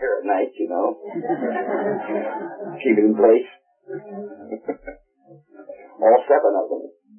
hair at night, you know. Keep it in place. All 7 of them.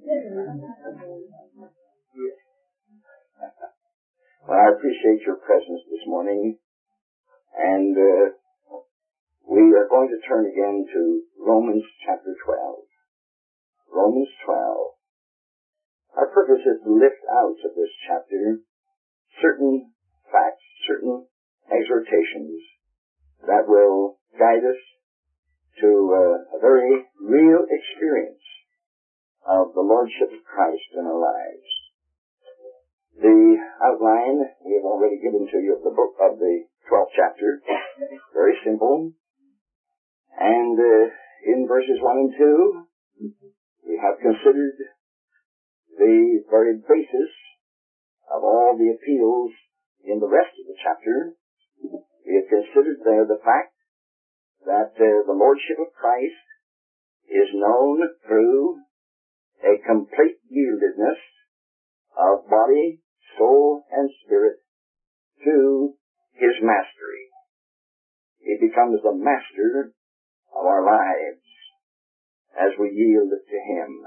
Well, I appreciate your presence this morning. And we are going to turn again to Romans chapter 12. Romans 12. Our purpose is to lift out of this chapter certain facts, certain exhortations that will guide us to a very real experience of the Lordship of Christ in our lives. The outline we have already given to you of the book of the 12th chapter. Very simple. And in verses 1 and 2, we have considered the very basis of all the appeals in the rest of the chapter. We have considered there the fact that the Lordship of Christ is known through a complete yieldedness of body, soul, and spirit to His mastery. He becomes the master of our lives as we yield to Him.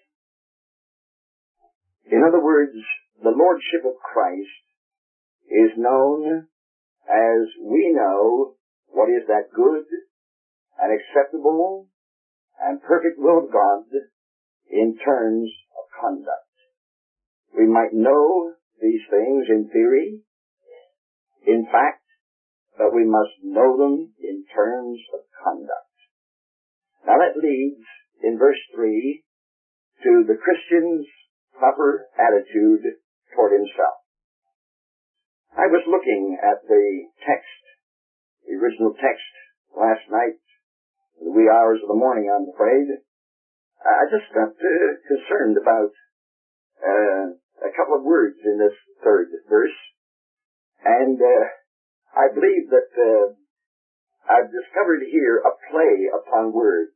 In other words, the Lordship of Christ is known as we know what is that good and acceptable and perfect will of God in terms of conduct. We might know these things in theory, in fact, but we must know them in terms of conduct. Now that leads, in verse 3, to the Christian's proper attitude toward himself. I was looking at the text, the original text, last night, in the wee hours of the morning, I'm afraid. I just got concerned about a couple of words in this 3rd verse, and I believe that I've discovered here a play upon words.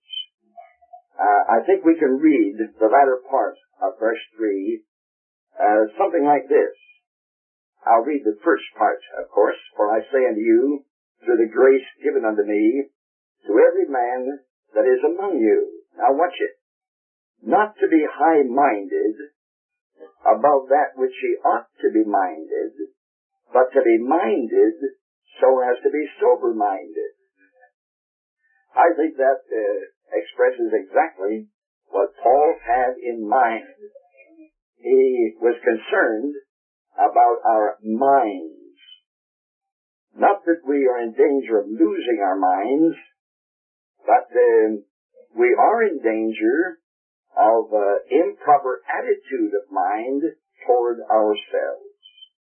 I think we can read the latter part of verse 3 something like this. I'll read the first part, of course. For I say unto you, through the grace given unto me, to every man that is among you. Now watch it. Not to be high-minded above that which ye ought to be minded, but to be minded so as to be sober-minded. I think that expresses exactly what Paul had in mind. He was concerned about our minds. Not that we are in danger of losing our minds, but we are in danger of improper attitude of mind toward ourselves.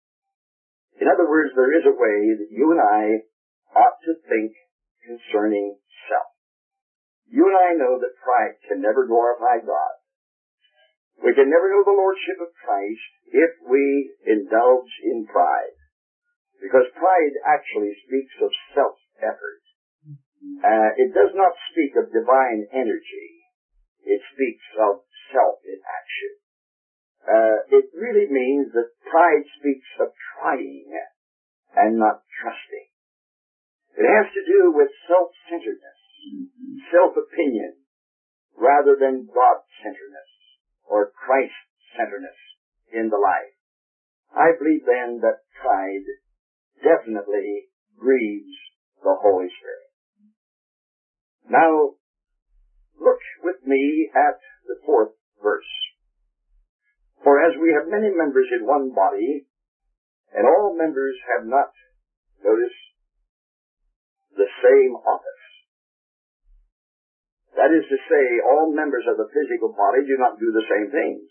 In other words, there is a way that you and I ought to think concerning self. You and I know that pride can never glorify God. We can never know the Lordship of Christ if we indulge in pride. Because pride actually speaks of self-effort. It does not speak of divine energy. It speaks of self in action. It really means that pride speaks of trying and not trusting. It has to do with self-centeredness, self-opinion, rather than God-centeredness or Christ-centeredness in the life. I believe then that pride definitely grieves the Holy Spirit. Now, look with me at the 4th verse. For as we have many members in one body, and all members have not, notice, the same office. That is to say, all members of the physical body do not do the same things.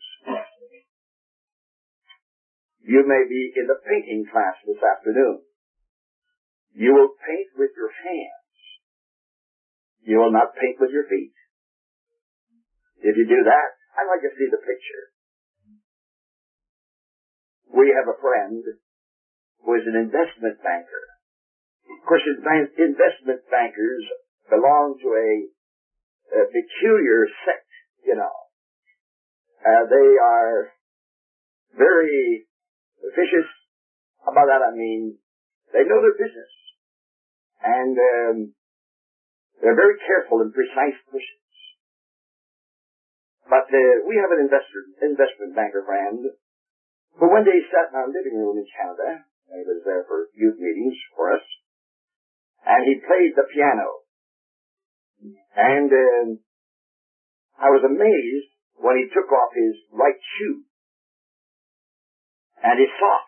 You may be in the painting class this afternoon. You will paint with your hands. You will not paint with your feet. If you do that, I'd like to see the picture. We have a friend who is an investment banker. Of course, investment bankers belong to a peculiar sect, you know. They are very vicious. By that I mean, they know their business. And they're very careful and precise persons. But we have an investment banker friend who one day sat in our living room in Canada. He was there for youth meetings for us. And he played the piano. And I was amazed when he took off his right shoe and his sock.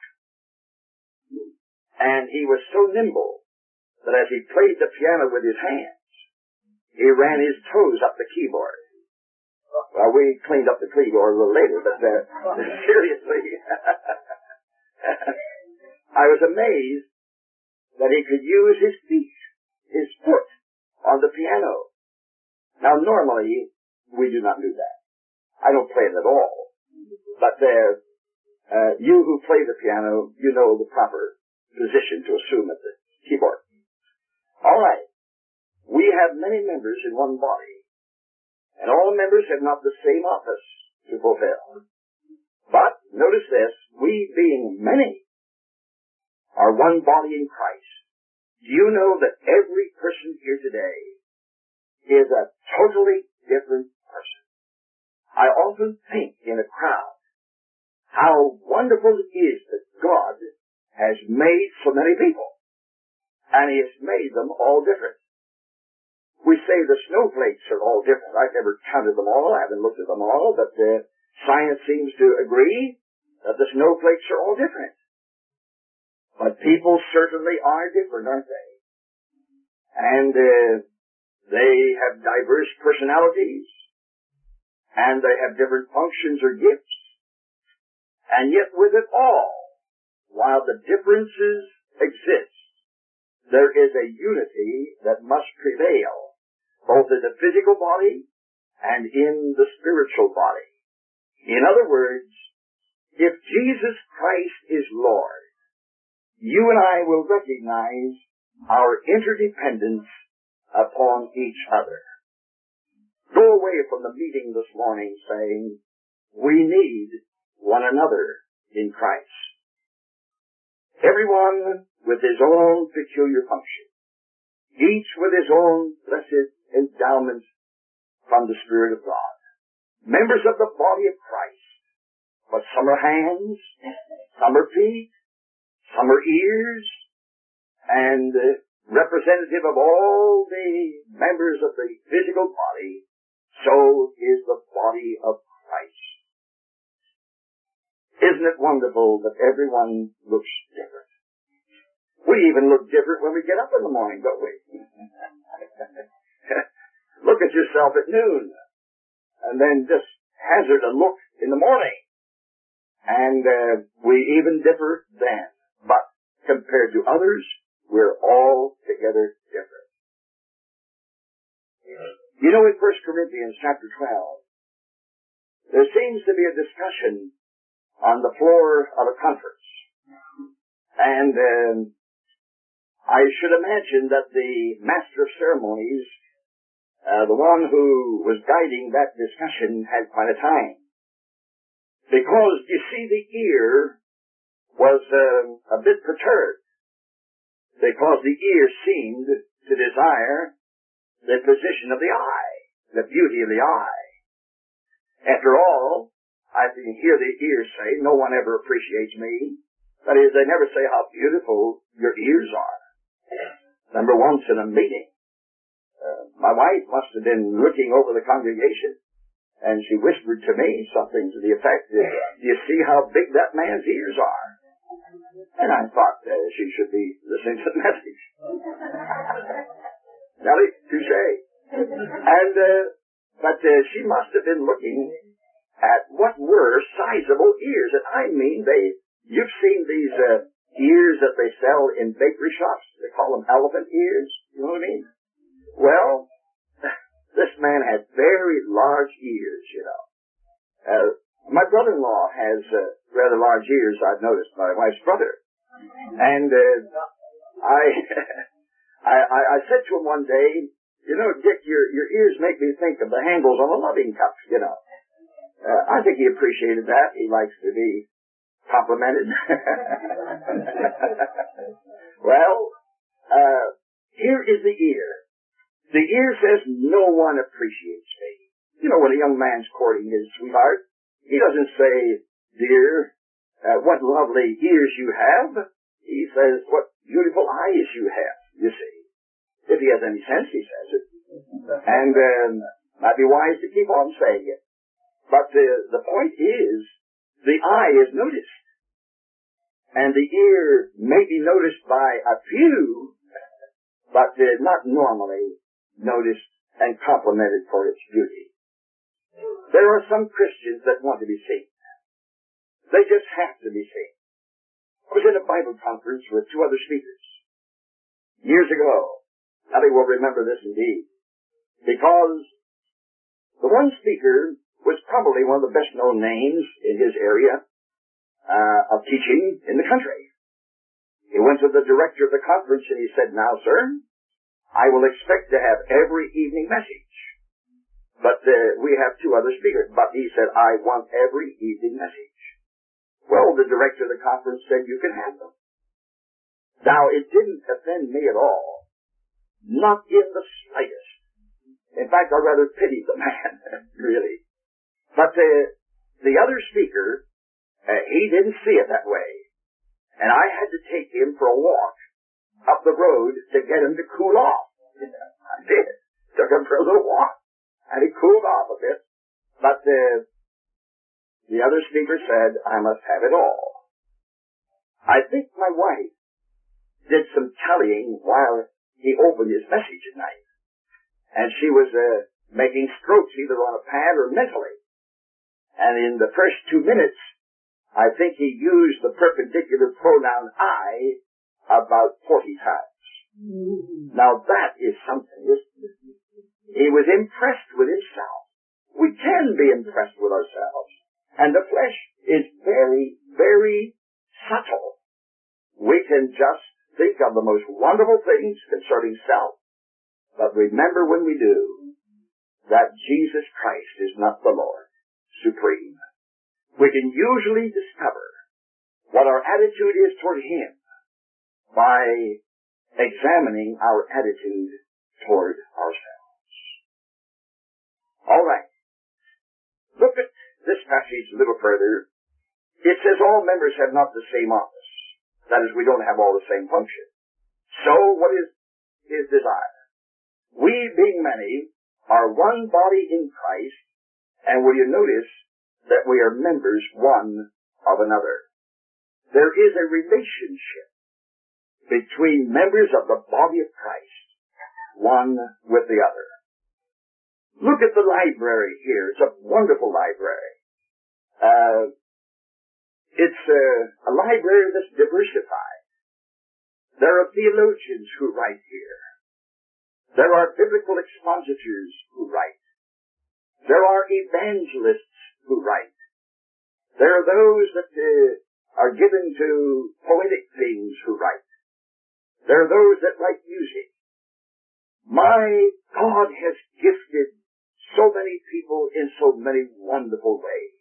And he was so nimble that as he played the piano with his hands, he ran his toes up the keyboard. Well, we cleaned up the keyboard a little later, but seriously, I was amazed that he could use his feet, his foot, on the piano. Now, normally, we do not do that. I don't play it at all. But you who play the piano, you know the proper position to assume at the keyboard. All right. We have many members in one body, and all members have not the same office to fulfill. But, notice this, we being many are one body in Christ. Do you know that every person here today is a totally different person? I often think in a crowd how wonderful it is that God has made so many people, and He has made them all different. We say the snowflakes are all different. I've never counted them all. I haven't looked at them all, but science seems to agree that the snowflakes are all different. But people certainly are different, aren't they? And they have diverse personalities, and they have different functions or gifts. And yet with it all, while the differences exist, there is a unity that must prevail, both in the physical body and in the spiritual body. In other words, if Jesus Christ is Lord, you and I will recognize our interdependence upon each other. Go away from the meeting this morning saying, we need one another in Christ. Everyone with his own peculiar function, each with his own blessed endowments from the Spirit of God. Members of the body of Christ, but some are hands, some are feet, some are ears, and representative of all the members of the physical body, so is the body of Christ. Isn't it wonderful that everyone looks different? We even look different when we get up in the morning, don't we? Look at yourself at noon, and then just hazard a look in the morning. And we even differ then. But compared to others, we're all together different. You know, in 1 Corinthians chapter 12, there seems to be a discussion on the floor of a conference. And I should imagine that the master of ceremonies, the one who was guiding that discussion, had quite a time. Because, you see, the ear was a bit perturbed. Because the ear seemed to desire the position of the eye, the beauty of the eye. After all, I can hear the ears say, no one ever appreciates me. That is, they never say how beautiful your ears are. Remember once in a meeting, my wife must have been looking over the congregation, and she whispered to me something to the effect, do you see how big that man's ears are? And I thought she should be listening to the message. Nellie, touche. And, but she must have been looking at what were sizable ears. And I mean, you've seen these ears that they sell in bakery shops. They call them elephant ears. You know what I mean? Well, this man had very large ears, you know. My brother-in-law has rather large ears, I've noticed, my wife's brother. And I said to him one day, you know, Dick, your ears make me think of the handles on a loving cup, you know. I think he appreciated that. He likes to be complimented. Well, his is the ear. The ear says, no one appreciates me. You know, when a young man's courting his sweetheart, he doesn't say, dear, what lovely ears you have. He says, what beautiful eyes you have, you see. If he has any sense, he says it. And might be wise to keep on saying it. But the point is, the eye is noticed. And the ear may be noticed by a few, but not normally noticed and complimented for its beauty. There are some Christians that want to be seen. They just have to be seen. I was in a Bible conference with two other speakers years ago. Ellie will remember this indeed. Because the one speaker was probably one of the best known names in his area of teaching in the country. He went to the director of the conference and he said, now, sir, I will expect to have every evening message. But we have two other speakers. But he said, I want every evening message. Well, the director of the conference said, you can have them. Now, it didn't offend me at all. Not in the slightest. In fact, I rather pitied the man, really. But the other speaker, he didn't see it that way. And I had to take him for a walk up the road to get him to cool off. I did. Took him for a little walk. And he cooled off a bit. But the other speaker said, I must have it all. I think my wife did some tallying while he opened his message at night. And she was making strokes either on a pad or mentally. And in the first 2 minutes, I think he used the perpendicular pronoun I about 40 times. Now that is something, isn't it? He was impressed with himself. We can be impressed with ourselves. And the flesh is very, very subtle. We can just think of the most wonderful things concerning self. But remember when we do, that Jesus Christ is not the Lord, supreme. We can usually discover what our attitude is toward Him by examining our attitude toward ourselves. All right. Look at this passage a little further. It says all members have not the same office. That is, we don't have all the same function. So what is His desire? We, being many, are one body in Christ, and will you notice that we are members one of another? There is a relationship between members of the body of Christ, one with the other. Look at the library here. It's a wonderful library. It's a library that's diversified. There are theologians who write here. There are biblical expositors who write. There are evangelists who write. There are those that are given to poetic things who write. There are those that write music. My God has gifted so many people in so many wonderful ways.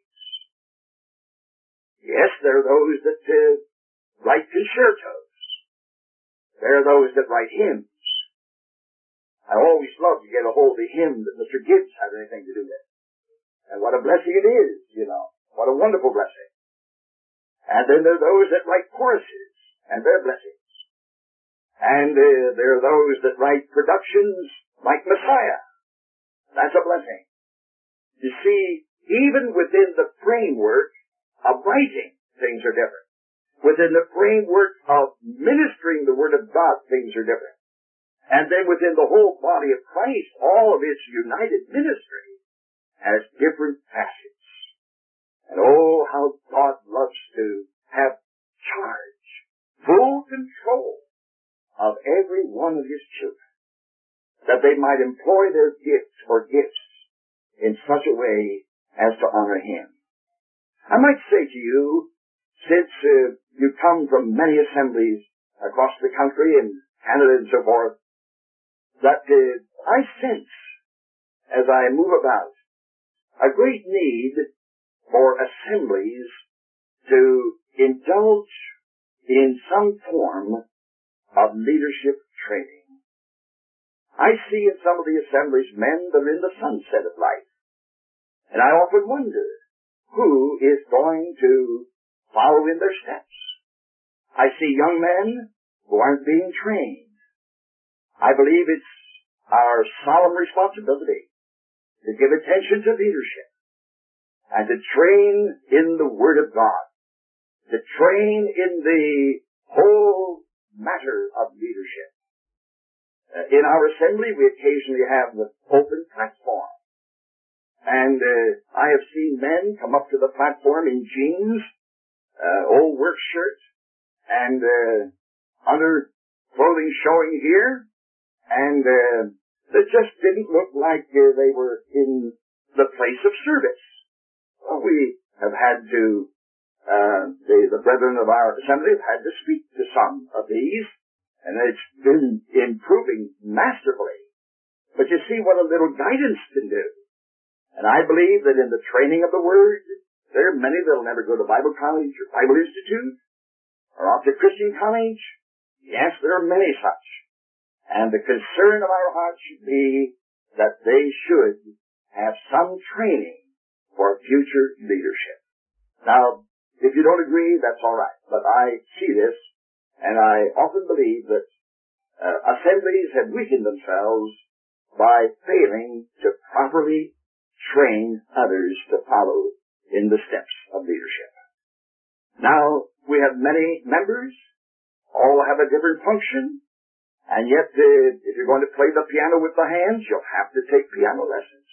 Yes, there are those that write concertos. There are those that write hymns. I always love to get a hold of a hymn that Mr. Gibbs had anything to do with. And what a blessing it is, you know. What a wonderful blessing. And then there are those that write choruses, and they're blessings. And there are those that write productions like Messiah. That's a blessing. You see, even within the framework of writing, things are different. Within the framework of ministering the Word of God, things are different. And then within the whole body of Christ, all of its united ministry has different facets. And oh, how God loves to have charge, full control of every one of His children, that they might employ their gifts in such a way as to honor Him. I might say to you, since you come from many assemblies across the country and Canada and so forth, that I sense, as I move about, a great need for assemblies to indulge in some form of leadership training. I see in some of the assemblies men that are in the sunset of life. And I often wonder who is going to follow in their steps. I see young men who aren't being trained. I believe it's our solemn responsibility to give attention to leadership and to train in the Word of God, to train in the whole matter of leadership. In our assembly, we occasionally have the open platform. And I have seen men come up to the platform in jeans, old work shirts, and under clothing showing here, and they just didn't look like they were in the place of service. Well, we have had to, the brethren of our assembly have had to speak to some of these, and it's been improving masterfully. But you see what a little guidance can do. And I believe that in the training of the Word, there are many that will never go to Bible college or Bible Institute or off to Christian college. Yes, there are many such. And the concern of our hearts should be that they should have some training for future leadership. Now, if you don't agree, that's all right. But I see this, and I often believe that assemblies have weakened themselves by failing to properly train others to follow in the steps of leadership. Now, we have many members, all have a different function, and yet if you're going to play the piano with the hands, you'll have to take piano lessons.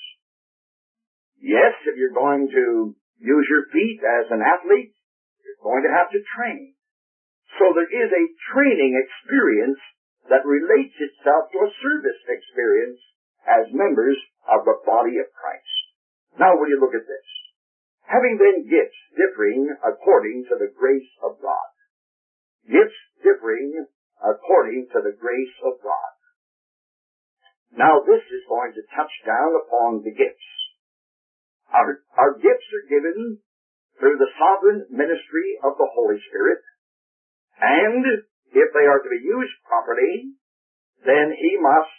Yes, if you're going to use your feet as an athlete, you're going to have to train. So there is a training experience that relates itself to a service experience as members of the body of Christ. Now will you look at this? Having then gifts differing according to the grace of God. Gifts differing according to the grace of God. Now this is going to touch down upon the gifts. Our gifts are given through the sovereign ministry of the Holy Spirit, and if they are to be used properly, then He must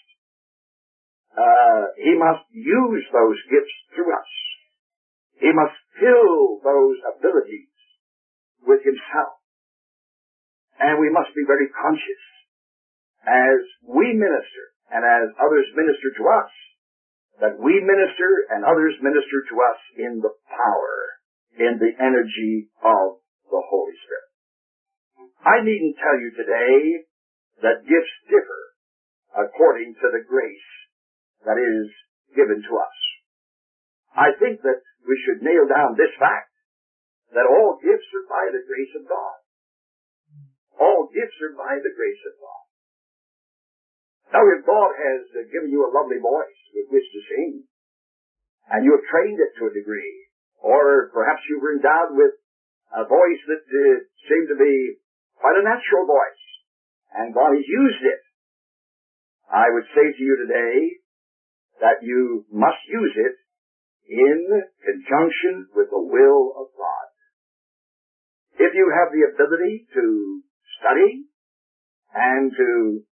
use those gifts through us. He must fill those abilities with Himself. And we must be very conscious as we minister and as others minister to us, that we minister and others minister to us in the power, in the energy of the Holy Spirit. I needn't tell you today that gifts differ according to the grace that is given to us. I think that we should nail down this fact, that all gifts are by the grace of God. All gifts are by the grace of God. Now, if God has given you a lovely voice with which to sing, and you have trained it to a degree, or perhaps you were endowed with a voice that seemed to be quite a natural voice, and God has used it, I would say to you today that you must use it in conjunction with the will of God. If you have the ability to study and to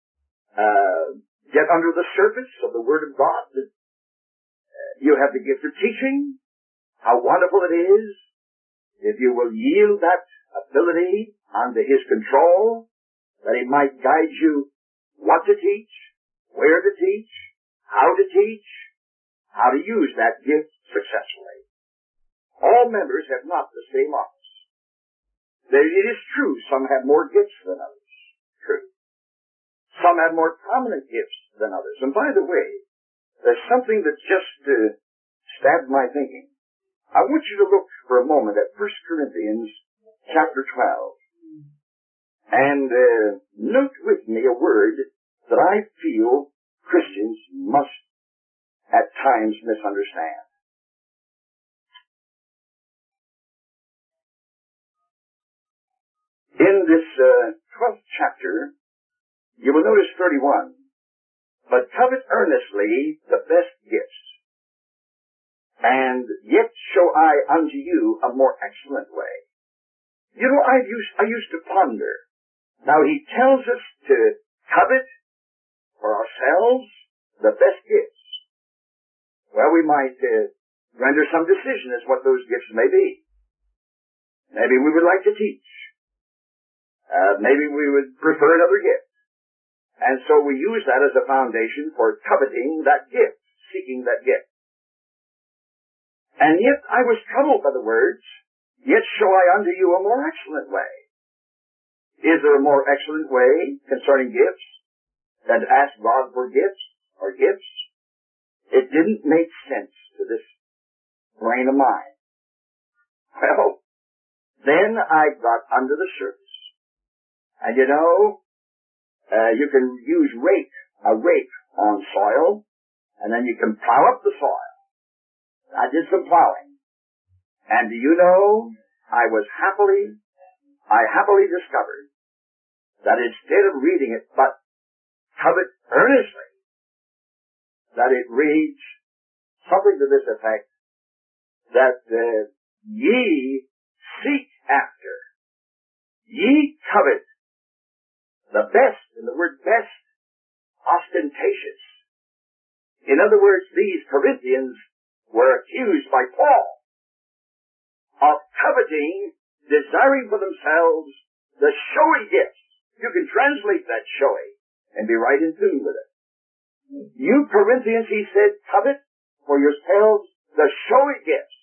get under the surface of the Word of God, you have the gift of teaching. How wonderful it is if you will yield that ability under His control, that He might guide you what to teach, where to teach, how to use that gift successfully. All members have not the same office. It is true, some have more gifts than others. True. Some have more prominent gifts than others. And by the way, there's something that just stabbed my thinking. I want you to look for a moment at 1 Corinthians chapter 12. And note with me a word that I feel Christians must at times misunderstand. In this 12th chapter, you will notice 31. But covet earnestly the best gifts, and yet show I unto you a more excellent way. You know, I used to ponder. Now he tells us to covet for ourselves the best gifts. Well, we might render some decision as what those gifts may be. Maybe we would like to teach. Maybe we would prefer another gift. And so we use that as a foundation for coveting that gift, seeking that gift. And yet I was troubled by the words, yet show I unto you a more excellent way. Is there a more excellent way concerning gifts than to ask God for gifts or gifts? It didn't make sense to this brain of mine. Well, then I got under the surface. And you know, you can use a rake on soil, and then you can plow up the soil. I did some plowing. And do you know, I happily discovered that instead of reading it, but covet earnestly, that it reads something to this effect, that ye seek after, ye covet the best, and the word best, ostentatious. In other words, these Corinthians were accused by Paul of coveting, desiring for themselves the showy gifts. You can translate that showy and be right in tune with it. You Corinthians, he said, covet for yourselves the showy gifts.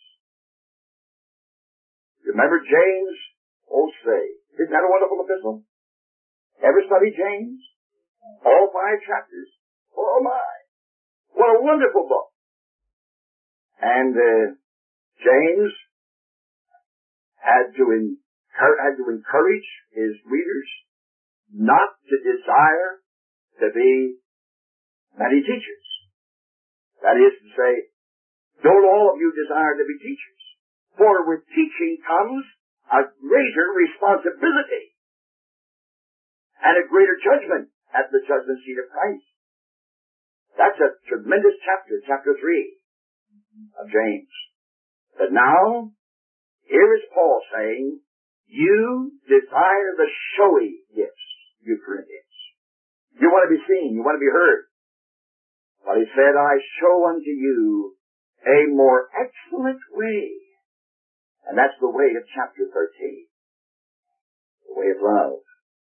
Remember James? Oh, say, isn't that a wonderful epistle? Ever study James? All 5 chapters. Oh my! What a wonderful book. And James had to encourage his readers not to desire to be many teachers. That is to say, don't all of you desire to be teachers. For with teaching comes a greater responsibility and a greater judgment at the judgment seat of Christ. That's a tremendous chapter, chapter 3 of James. But now, here is Paul saying, you desire the showy gifts, you Corinthians. You want to be seen, you want to be heard. But he said, I show unto you a more excellent way. And that's the way of chapter 13. The way of love.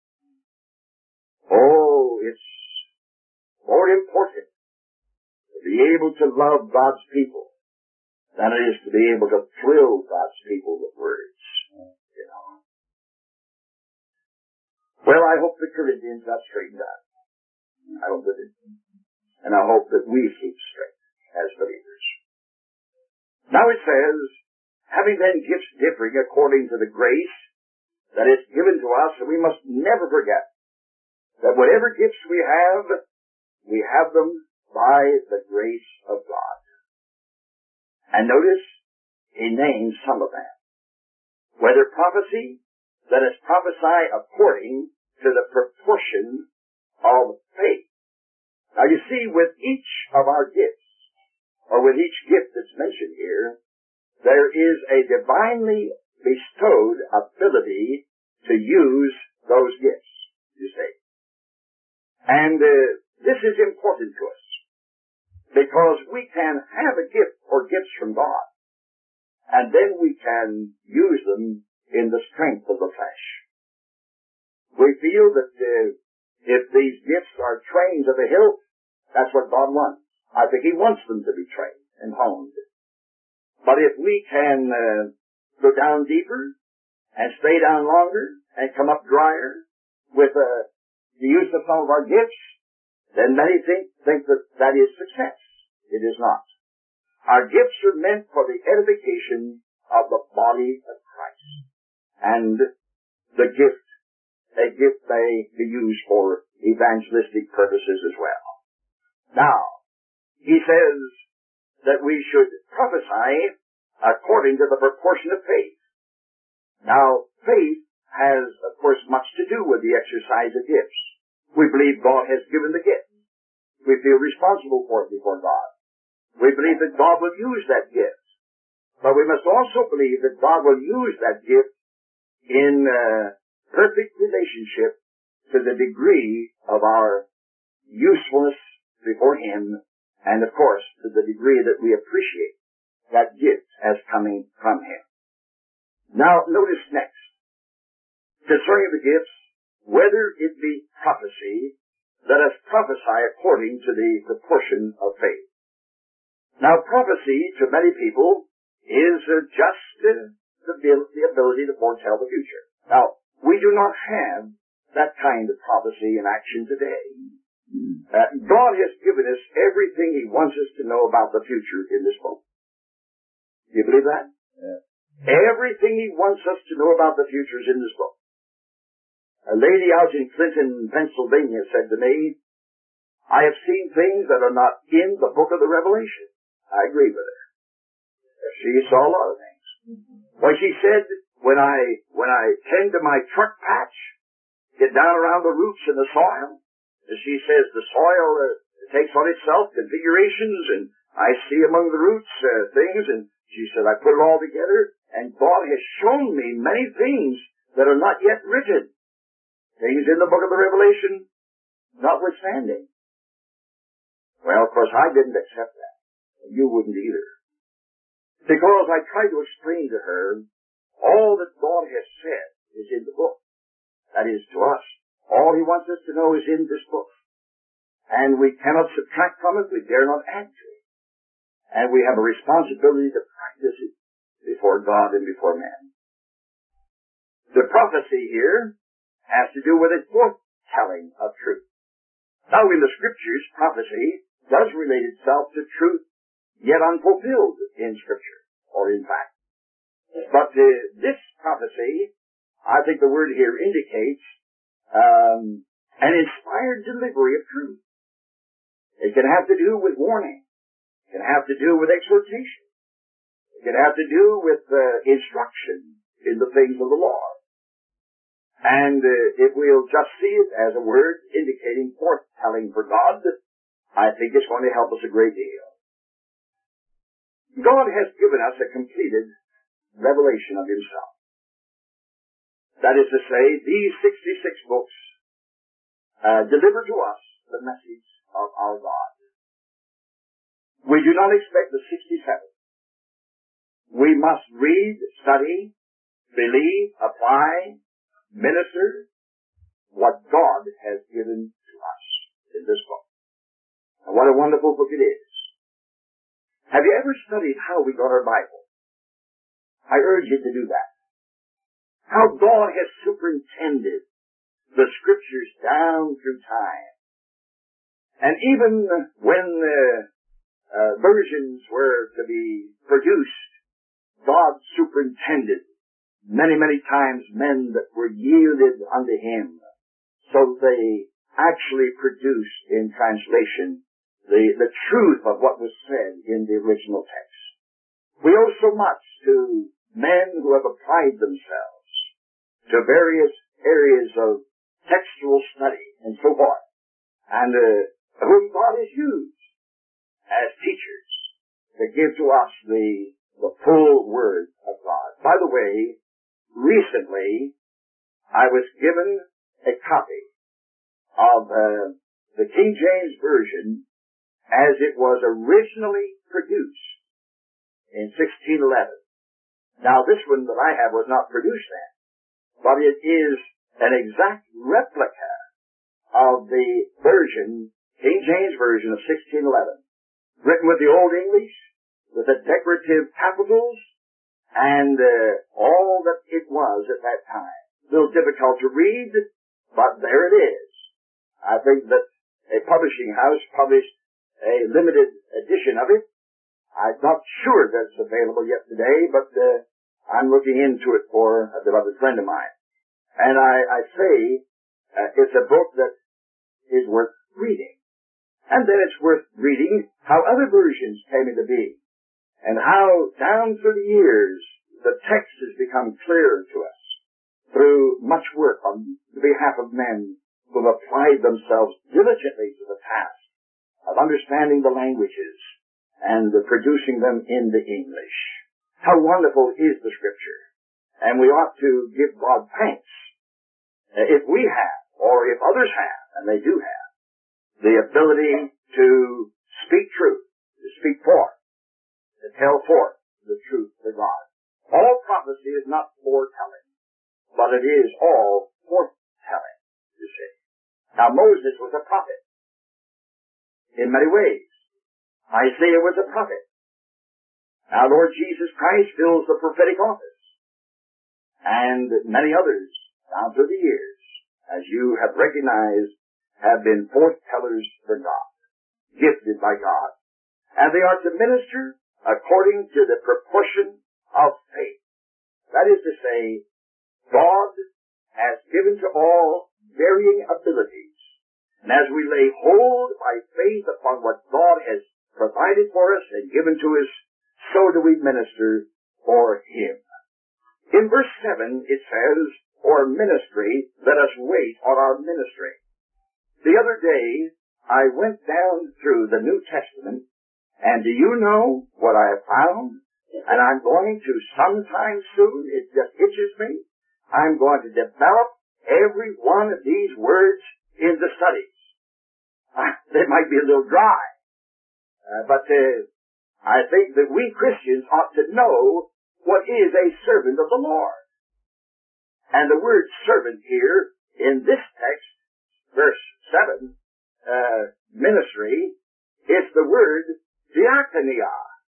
Oh, it's more important to be able to love God's people than it is to be able to thrill God's people with words. You know. Well, I hope the Corinthians got straightened out. I hope that and I hope that we keep straight as believers. Now it says, having then gifts differing according to the grace that is given to us, and we must never forget that whatever gifts we have them by the grace of God. And notice, he names some of them. Whether prophecy, let us prophesy according to the proportion of faith. Now you see, with each of our gifts, or with each gift that's mentioned here, there is a divinely bestowed ability to use those gifts, you see. And this is important to us, because we can have a gift or gifts from God, and then we can use them in the strength of the flesh. We feel that if these gifts are trained to the hilt, that's what God wants. I think He wants them to be trained and honed. But if we can go down deeper and stay down longer and come up drier with the use of some of our gifts, then many think that that is success. It is not. Our gifts are meant for the edification of the body of Christ. And a gift may be used for evangelistic purposes as well. Now, he says that we should prophesy according to the proportion of faith. Now, faith has, of course, much to do with the exercise of gifts. We believe God has given the gift. We feel responsible for it before God. We believe that God will use that gift. But we must also believe that God will use that gift in perfect relationship to the degree of our usefulness before Him, and of course, to the degree that we appreciate that gift as coming from Him. Now, notice next, concerning the gifts, whether it be prophecy, let us prophesy according to the proportion of faith. Now, prophecy, to many people, is just the ability to foretell the future. Now, we do not have that kind of prophecy in action today. God has given us everything He wants us to know about the future in this book. Do you believe that? Yeah. Everything He wants us to know about the future is in this book. A lady out in Clinton, Pennsylvania said to me, I have seen things that are not in the book of the Revelation. I agree with her. She saw a lot of things. Well, she said, when I tend to my truck patch, get down around the roots in the soil, she says the soil takes on itself configurations, and I see among the roots things, and she said I put it all together, and God has shown me many things that are not yet written. Things in the book of the Revelation, notwithstanding. Well, of course, I didn't accept that. And you wouldn't either. Because I tried to explain to her, all that God has said is in the book. That is, to us. All He wants us to know is in this book. And we cannot subtract from it, we dare not add to it. And we have a responsibility to practice it before God and before man. The prophecy here has to do with a foretelling of truth. Now, in the Scriptures, prophecy does relate itself to truth yet unfulfilled in Scripture, or in fact. But this prophecy, I think the word here indicates an inspired delivery of truth. It can have to do with warning. It can have to do with exhortation. It can have to do with instruction in the things of the Lord. And if we'll just see it as a word indicating foretelling for God, I think it's going to help us a great deal. God has given us a completed revelation of Himself. That is to say, these 66 books deliver to us the message of our God. We do not expect the 67. We must read, study, believe, apply, minister what God has given to us in this book. And what a wonderful book it is. Have you ever studied how we got our Bible? I urge you to do that. How God has superintended the Scriptures down through time. And even when versions were to be produced, God superintended many, many times men that were yielded unto Him, so they actually produced in translation the truth of what was said in the original text. We owe so much to men who have applied themselves to various areas of textual study and so forth, and whom God has used as teachers to give to us the full Word of God. By the way, recently, I was given a copy of the King James Version as it was originally produced in 1611. Now, this one that I have was not produced then, but it is an exact replica of the version, King James Version of 1611, written with the Old English, with the decorative capitals, and all that it was at that time. A little difficult to read, but there it is. I think that a publishing house published a limited edition of it. I'm not sure that it's available yet today, but I'm looking into it for a beloved friend of mine. And I say it's a book that is worth reading. And then it's worth reading how other versions came into being, and how down through the years the text has become clearer to us through much work on behalf of men who have applied themselves diligently to the task of understanding the languages and producing them in the English. How wonderful is the Scripture! And we ought to give God thanks if we have, or if others have, and they do have, the ability to speak truth, to speak forth, to tell forth the truth of God. All prophecy is not foretelling, but it is all forthtelling, you see. Now Moses was a prophet in many ways. Isaiah was a prophet. Now Lord Jesus Christ fills the prophetic office, and many others down through the years, as you have recognized, have been forthtellers for God, gifted by God, and they are to minister according to the proportion of faith. That is to say, God has given to all varying abilities, and as we lay hold by faith upon what God has provided for us and given to us, so do we minister for Him. In verse 7 it says, "For ministry, let us wait on our ministry." The other day, I went down through the New Testament, and do you know what I have found? And I'm going to sometime soon, it just itches me, I'm going to develop every one of these words in the studies. They might be a little dry, but I think that we Christians ought to know what is a servant of the Lord. And the word servant here in this text, verse 7, ministry, is the word diakonia.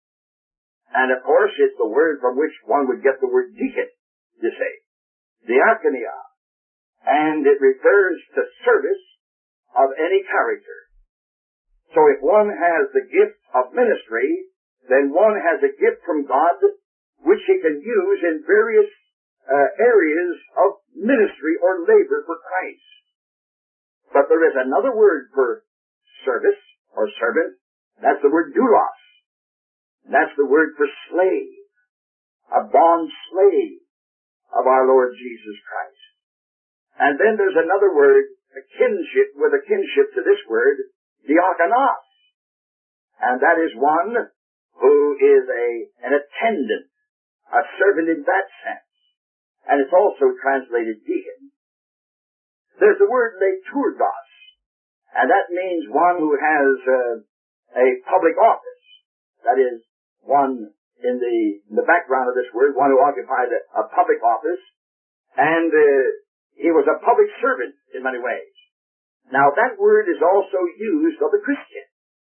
And of course it's the word from which one would get the word deacon, you see. Diakonia. And it refers to service of any character. So if one has the gift of ministry, then one has a gift from God which he can use in various areas of ministry or labor for Christ. But there is another word for service or servant. That's the word doulos. That's the word for slave, a bond slave of our Lord Jesus Christ. And then there's another word, a kinship, with a kinship to this word, diakonos. And that is one who is an attendant, a servant in that sense. And it's also translated deacon. There's the word liturgos, and that means one who has a public office. That is, one in the background of this word, one who occupied a public office, and he was a public servant in many ways. Now that word is also used of the Christian.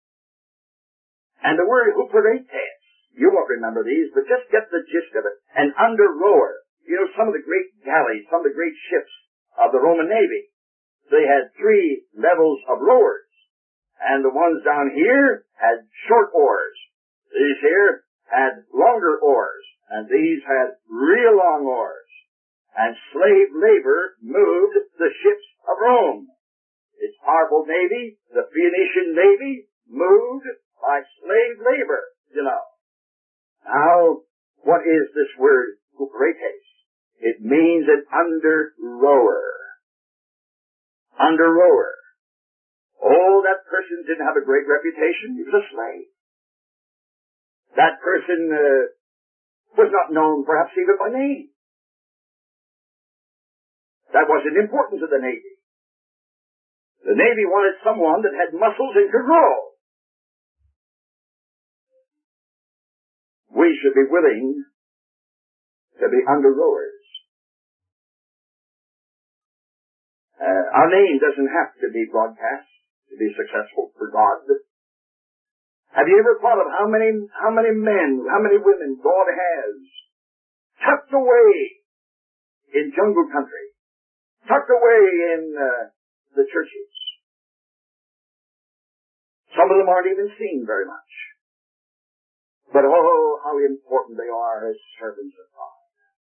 And the word huperetes, you won't remember these, but just get the gist of it. An under rower. You know, some of the great galleys, some of the great ships of the Roman Navy, they had 3 levels of rowers. And the ones down here had short oars. These here had longer oars. And these had real long oars. And slave labor moved the ships of Rome. Its powerful navy, the Phoenician navy, moved by slave labor, you know. Now, what is this word, huperetes? It means an under rower. Under rower. Oh, that person didn't have a great reputation. He was a slave. That person was not known perhaps even by name. That wasn't important to the Navy. The Navy wanted someone that had muscles and could row. We should be willing to be under rowers. Our name doesn't have to be broadcast to be successful for God. Have you ever thought of how many men, how many women God has tucked away in jungle country, tucked away in the churches? Some of them aren't even seen very much. But oh, how important they are as servants of God.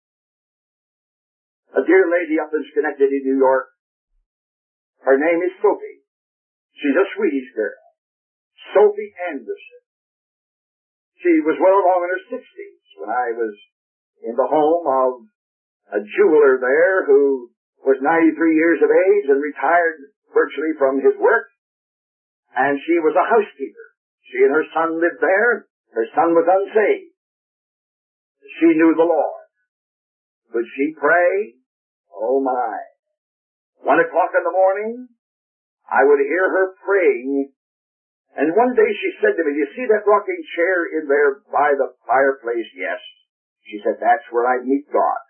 A dear lady up in Schenectady, New York, her name is Sophie. She's a Swedish girl. Sophie Anderson. She was well along in her 60s when I was in the home of a jeweler there who was 93 years of age and retired virtually from his work. And she was a housekeeper. She and her son lived there. Her son was unsaved. She knew the Lord. Could she pray? Oh my. 1 o'clock in the morning, I would hear her praying And one day she said to me, "You see that rocking chair in there by the fireplace?" "Yes." She said, "That's where I meet God."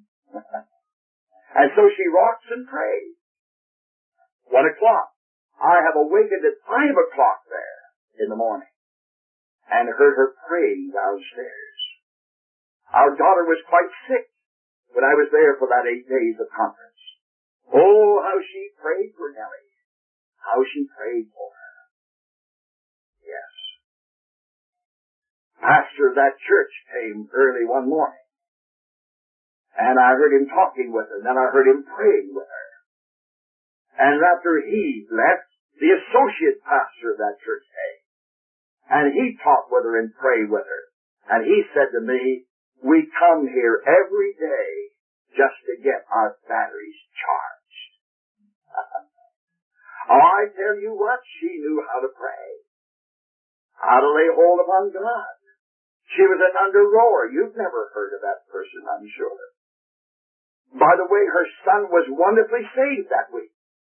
And so she rocks and prays. 1 o'clock. I have awakened at 5 o'clock there in the morning and heard her praying downstairs. Our daughter was quite sick when I was there for that 8 days of conference. Oh, how she prayed for Nellie. How she prayed for her. Yes. Pastor of that church came early one morning, and I heard him talking with her, and then I heard him praying with her. And after he left, the associate pastor of that church came, and he talked with her and prayed with her. And he said to me, "We come here every day just to get our batteries charged." Oh, I tell you what, she knew how to pray, how to lay hold upon God. She was an under-rower. You've never heard of that person, I'm sure. By the way, her son was wonderfully saved that week.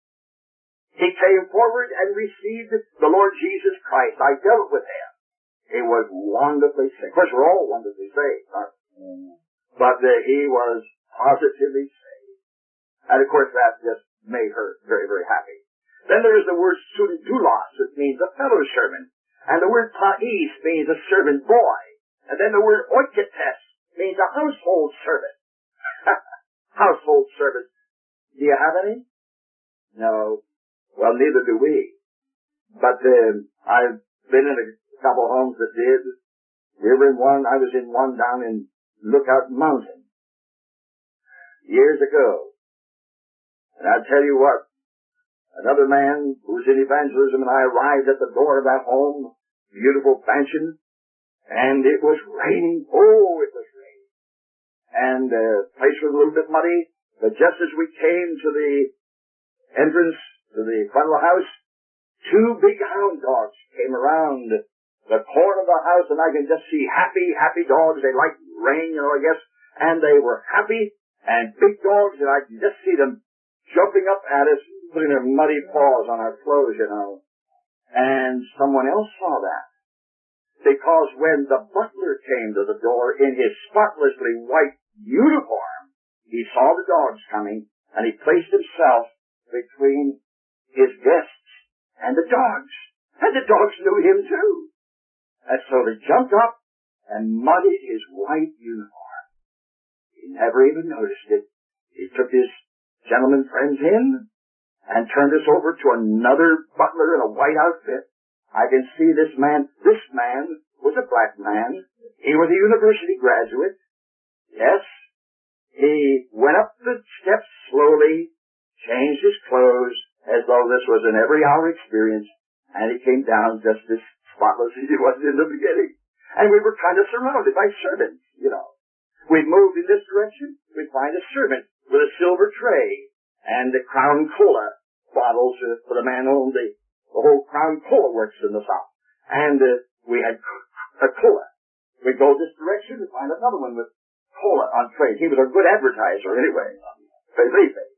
He came forward and received the Lord Jesus Christ. I dealt with him. He was wonderfully saved. Of course, we're all wonderfully saved, aren't we? But he was positively saved. And of course, that just made her very, very happy. Then there is the word doulos, that means a fellow servant. And the word pais means a servant boy. And then the word oikotes means a household servant. Household servant. Do you have any? No. Well, neither do we. But I've been in a couple homes that did. We were in one, I was in one down in Lookout Mountain years ago. And I tell you what, another man who was in evangelism and I arrived at the door of that home, beautiful mansion, and it was raining. Oh, it was raining. And the place was a little bit muddy, but just as we came to the entrance to the front of the house, 2 big hound dogs came around the corner of the house, and I can just see happy dogs. They like rain, I guess, and they were happy and big dogs, and I can just see them jumping up at us, putting their muddy paws on our clothes, And someone else saw that. Because when the butler came to the door in his spotlessly white uniform, he saw the dogs coming, and he placed himself between his guests and the dogs. And the dogs knew him too. And so they jumped up and muddied his white uniform. He never even noticed it. He took his gentleman friends in and turned us over to another butler in a white outfit. I can see this man was a black man. He was a university graduate. Yes. He went up the steps slowly, changed his clothes as though this was an every hour experience, and he came down just as spotless as he was in the beginning. And we were kind of surrounded by servants, We'd moved in this direction, we'd find a servant with a silver tray and the Crown Cola bottles for the man who owned the whole Crown Cola works in the South. And we had a cola. We'd go this direction and find another one with cola on trays. He was a good advertiser anyway. Believe me.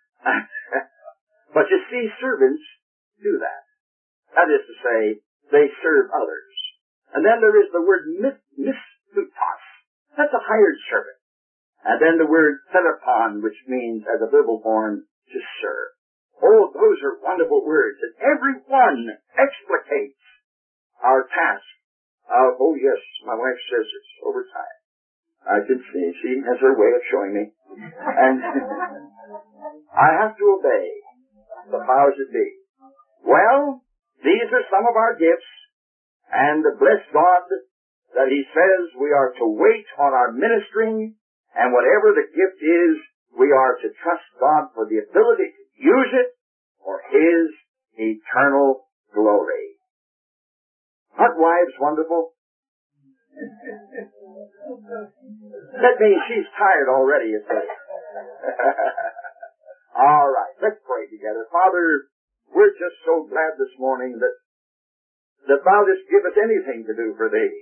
But you see, servants do that. That is to say, they serve others. And then there is the word mislutos. That's a hired servant. And then the word telepon, which means, as a verbal form, to serve. Oh, those are wonderful words. And every one explicates our task. Oh, yes, my wife says it's overtime. I can see. She has her way of showing me. And I have to obey the powers that be. Well, these are some of our gifts. And bless God that He says we are to wait on our ministering. And whatever the gift is, we are to trust God for the ability to use it for His eternal glory. Aren't wives wonderful? That means she's tired already, you see. All right, let's pray together. Father, we're just so glad this morning that Thou didst give us anything to do for Thee.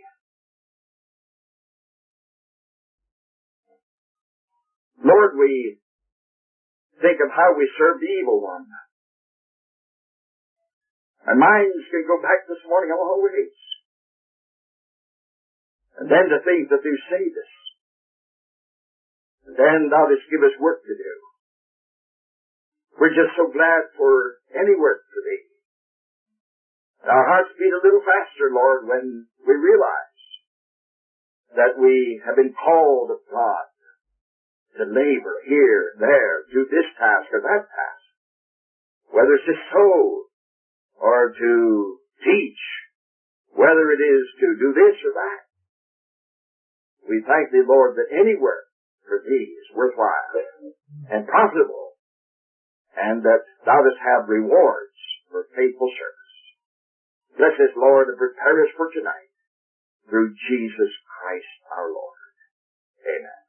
Lord, we think of how we serve the evil one. Our minds can go back this morning always. And then to think that Thou saved us. And then Thou didst give us work to do. We're just so glad for any work for Thee. And our hearts beat a little faster, Lord, when we realize that we have been called of God to labor here, there, do this task or that task. Whether it's to sow or to teach, whether it is to do this or that. We thank Thee, Lord, that any work for Thee is worthwhile and profitable, and that Thou dost have rewards for faithful service. Bless us, Lord, and prepare us for tonight through Jesus Christ our Lord. Amen.